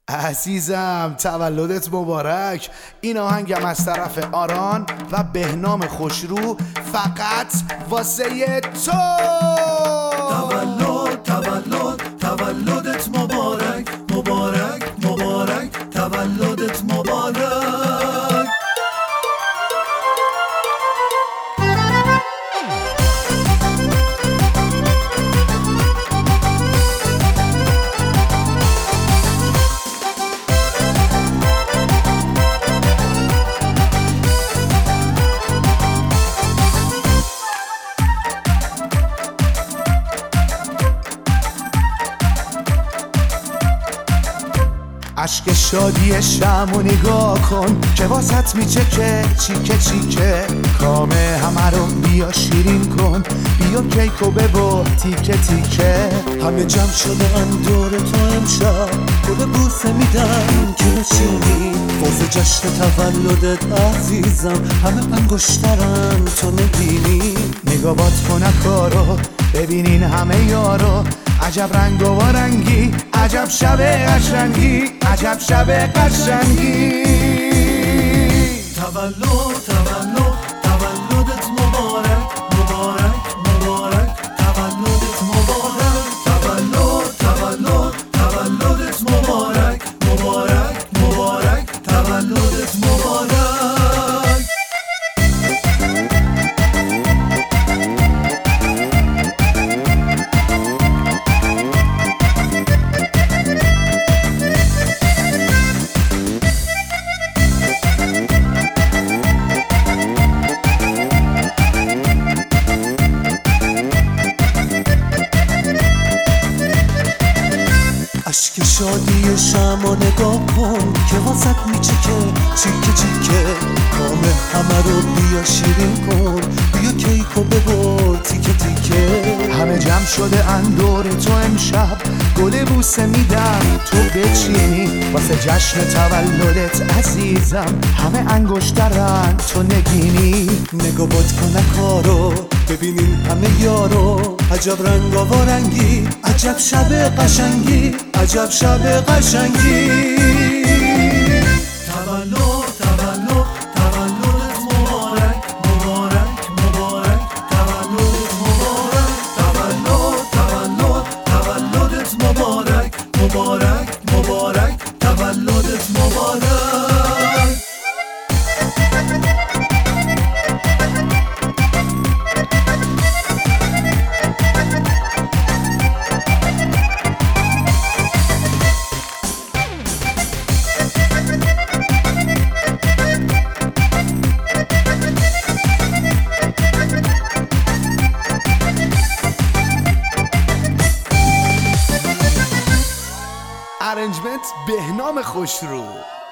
عزیزم تولدت مبارک. این آهنگم از طرف آران و بهنام خوشرو فقط واسه تو. تولدت مبارک، مبارک مبارک، تولدت مبارک. عشق شادی شمو نگاه کن که واسط میچکه چیکه چیکه. کامه همه رو بیا شیرین کن، بیا کیکو ببر تیکه تیکه. همه جمع شده ان دور تو امشب، گل بوسه میدن که بچینی واسه جشن تولدت عزیزم. همه انگشترن تو نبینی، نگاه باد کن کارو ببینین همه یارو. عجب رنگ و رنگی، عجب شب قشنگی، عجب شب قشنگی. تولدت مبارک، مبارک مبارک، تولدت مبارک. تولدت مبارک، مبارک مبارک، تولدت مبارک. عشق شادی شمع نگاه کن که واسط میچکه چیکه چیکه. کامه همه رو بیا شیرین کن، بیا کیکو ببر تیکه تیکه. همه جمع شده ان دور تو امشب، گل بوسه میدن تو بچینی واسه جشن تولدت عزیزم. همه انگشترن تو نگینی، نگاه باد کن کارو ببینین همه یارو. عجب رنگ و رنگی، عجب شب قشنگی، عجب شب قشنگی. تولدت مبارک، مبارک مبارک، تولدت مبارک. تولدت مبارک، مبارک مبارک، تولدت مبارک. ارنجمنت بهنام خوشرو.